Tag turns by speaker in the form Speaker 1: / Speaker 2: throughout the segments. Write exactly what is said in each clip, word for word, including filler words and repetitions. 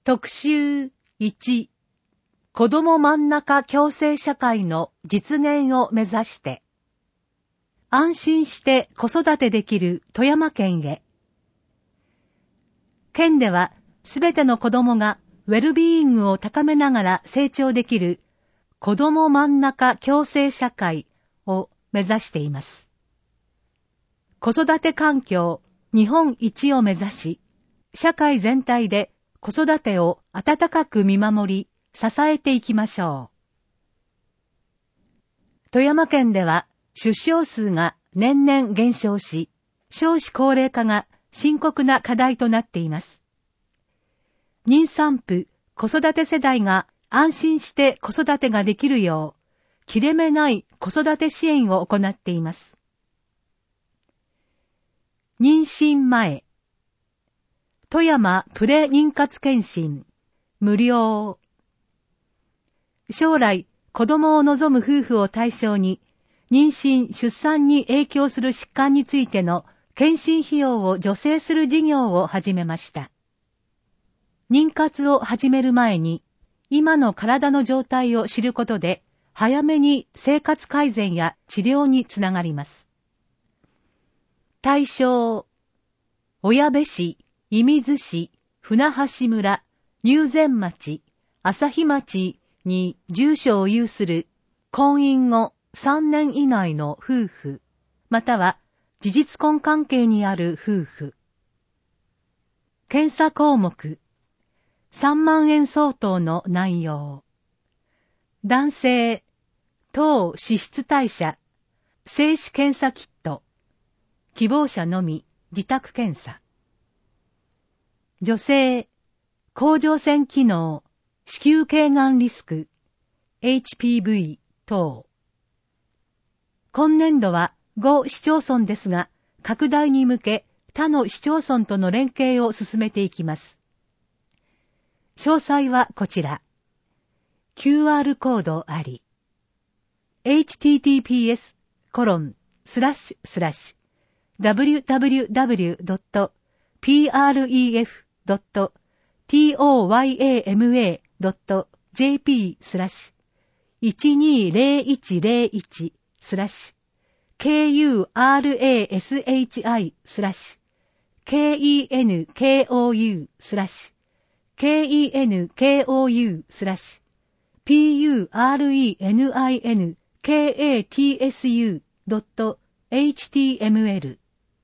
Speaker 1: 特集いち、子ども真ん中共生社会の実現を目指して、安心して子育てできる富山県へ。県では、すべての子どもがウェルビーイングを高めながら成長できる子ども真ん中共生社会を目指しています。子育て環境日本一を目指し、社会全体で子育てを温かく見守り、支えていきましょう。富山県では出生数が年々減少し、少子高齢化が深刻な課題となっています。妊産婦、子育て世代が安心して子育てができるよう、切れ目ない子育て支援を行っています。妊娠前、富山プレ妊活検診、無料。将来、子供を望む夫婦を対象に、妊娠・出産に影響する疾患についての検診費用を助成する事業を始めました。妊活を始める前に、今の体の状態を知ることで、早めに生活改善や治療につながります。対象、小矢部市、射水市、船橋村、入善町、朝日町に住所を有する婚姻後さんねん以内の夫婦、または事実婚関係にある夫婦。検査項目、さんまんえん相当の内容。男性、当脂質代謝、精子検査キット。希望者のみ、自宅検査。女性、甲状腺機能、子宮頸がんリスク、エイチピーブイ 等。今年度はご市町村ですが、拡大に向け他の市町村との連携を進めていきます。詳細はこちら。キューアール コードあり。エイチティーティーピーエスコロンスラッシュスラッシュダブリューダブリューダブリュードットピーアールイーエフドットトヤマドットジェーピースラッシュいちにーぜろいちぜろいちスラッシュケーユーアールエーエスエイチアイスラッシュケーイーエヌケーオーユースラッシュケーイーエヌケーオーユースラッシュピーユーアールイーエヌアイエヌケーエーティーエスユードットエイチティーエムエル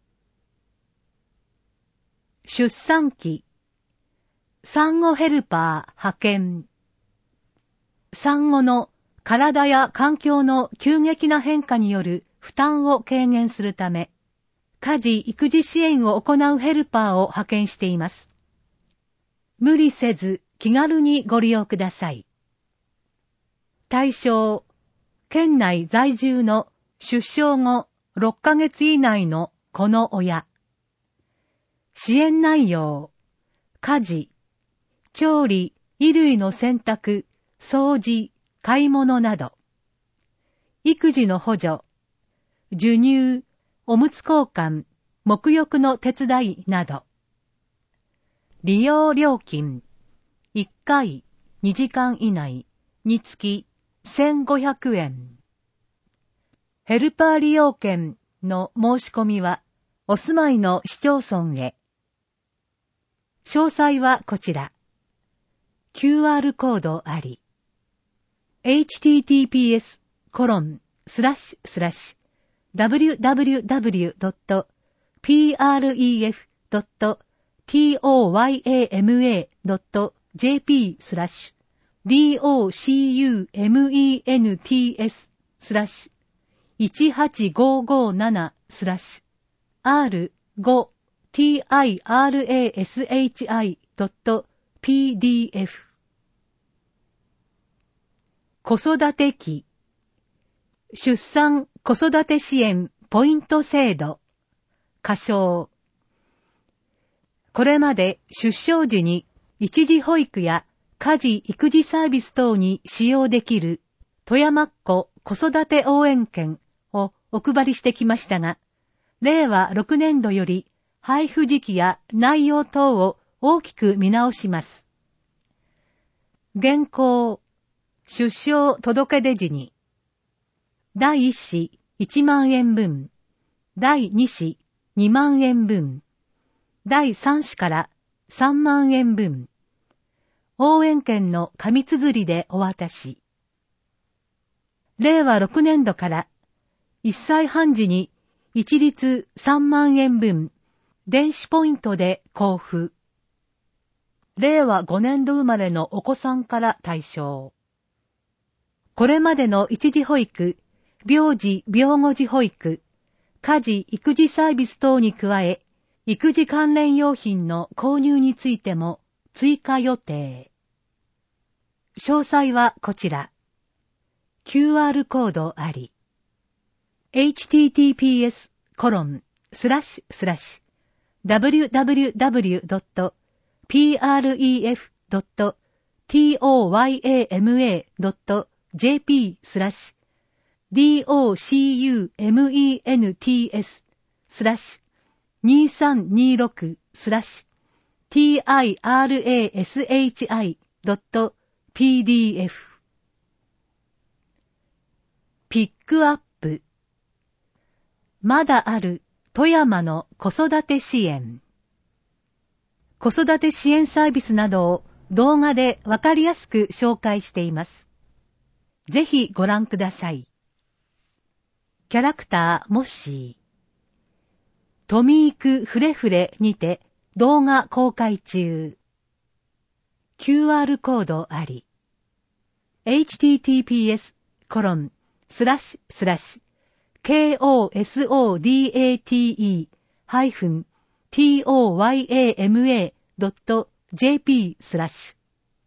Speaker 1: 出産期産後ヘルパー派遣。産後の体や環境の急激な変化による負担を軽減するため、家事・育児支援を行うヘルパーを派遣しています。無理せず気軽にご利用ください。対象、県内在住の出生後ろっかげつ以内の子の親。支援内容、家事、調理、衣類の洗濯、掃除、買い物など。育児の補助、授乳、おむつ交換、沐浴の手伝いなど。利用料金、いっかいにじかん以内につきせんごひゃくえん。ヘルパー利用券の申し込みは、お住まいの市町村へ。詳細はこちら。キューアール コードあり。エイチティーティーピーエスコロンスラッシュスラッシュダブリューダブリューダブリュードットピーアールイーエフドットトヤマドットジェーピースラッシュディーオーシーユーエムイーエヌティーエススラッシュいちはちごごななスラッシュアールごティーアイアールエーエスエイチアイドットピーディーエフ 子育て期出産子育て支援ポイント制度仮称。これまで出生時に一時保育や家事育児サービス等に使用できる富山っ子子育て応援券をお配りしてきましたが、れいわろくねんどより配布時期や内容等を大きく見直します。 現行、出生届出時に、だいいち子いちまんえん分、だいに子にまんえん分、だいさん子からさんまんえん分、応援券の紙綴りでお渡し。れいわろくねん度からいっさいはん時に一律さんまんえん分、電子ポイントで交付。れいわごねん度生まれのお子さんから対象。これまでの一時保育、病児・病後児保育、家事・育児サービス等に加え、育児関連用品の購入についても追加予定。詳細はこちら。キューアール コードあり。エイチティーティーピーエスコロンスラッシュスラッシュダブリューダブリューダブリュードットピーアールイーエフドットトヨマドットジェーピースラッシュディーオーシーユーエムイーエヌティーエススラッシュにさんにろくスラッシュティーアイアールエーエスエイチアイドットピーディーエフ ピックアップ。まだある富山の子育て支援。子育て支援サービスなどを動画でわかりやすく紹介しています。ぜひご覧ください。キャラクターモッシー。トミークフレフレにて動画公開中。キューアール コードあり。エイチティーティーピーエスコロンスラッシュスラッシュケーオーエスオーディーエーティーイーハイフントヨマドットジェーピースラッシ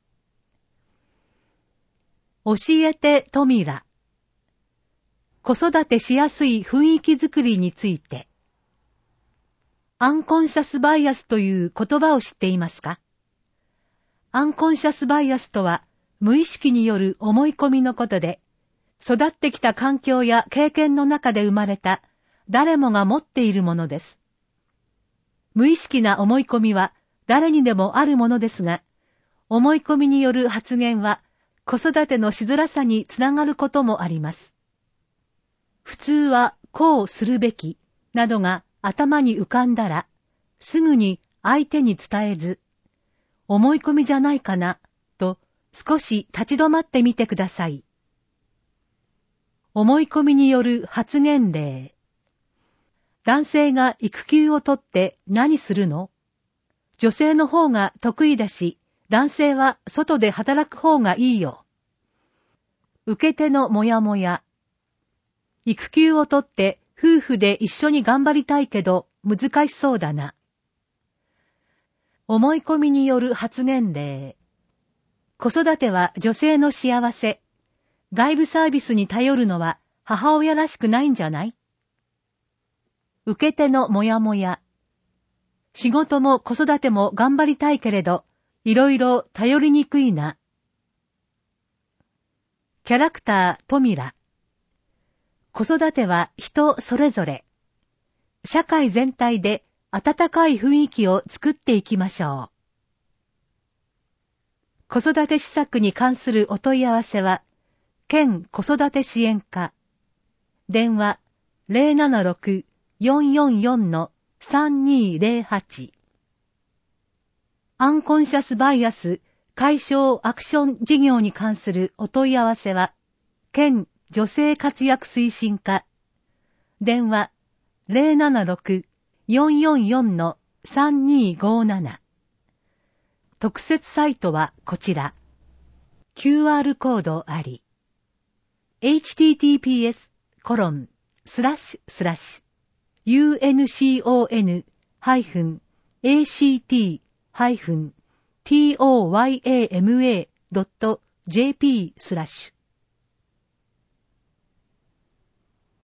Speaker 1: ュ教えてトミラ。子育てしやすい雰囲気づくりについて。アンコンシャスバイアスという言葉を知っていますか？アンコンシャスバイアスとは無意識による思い込みのことで、育ってきた環境や経験の中で生まれた誰もが持っているものです。無意識な思い込みは誰にでもあるものですが、思い込みによる発言は子育てのしづらさにつながることもあります。普通はこうするべきなどが頭に浮かんだら、すぐに相手に伝えず、思い込みじゃないかなと少し立ち止まってみてください。思い込みによる発言例。男性が育休を取って何するの？女性の方が得意だし、男性は外で働く方がいいよ。受け手のもやもや。育休を取って夫婦で一緒に頑張りたいけど難しそうだな。思い込みによる発言例。子育ては女性の幸せ。外部サービスに頼るのは母親らしくないんじゃない？受け手のもやもや。仕事も子育ても頑張りたいけれど、いろいろ頼りにくいな。キャラクタートミラ。子育ては人それぞれ。社会全体で温かい雰囲気を作っていきましょう。子育て施策に関するお問い合わせは、県子育て支援課。電話 ゼロななろく よんよんよん さんにーゼロはち。アンコンシャスバイアス解消アクション事業に関するお問い合わせは、県女性活躍推進課。電話 ゼロななろく よんよんよん さんにーごーなな。特設サイトはこちら。キューアール コードあり。エイチティーティーピーエスコロンスラッシュスラッシュユーエヌシーオーエヌハイフンエーシーティーハイフンティーオーワイエーエムエードットジェーピースラッシュ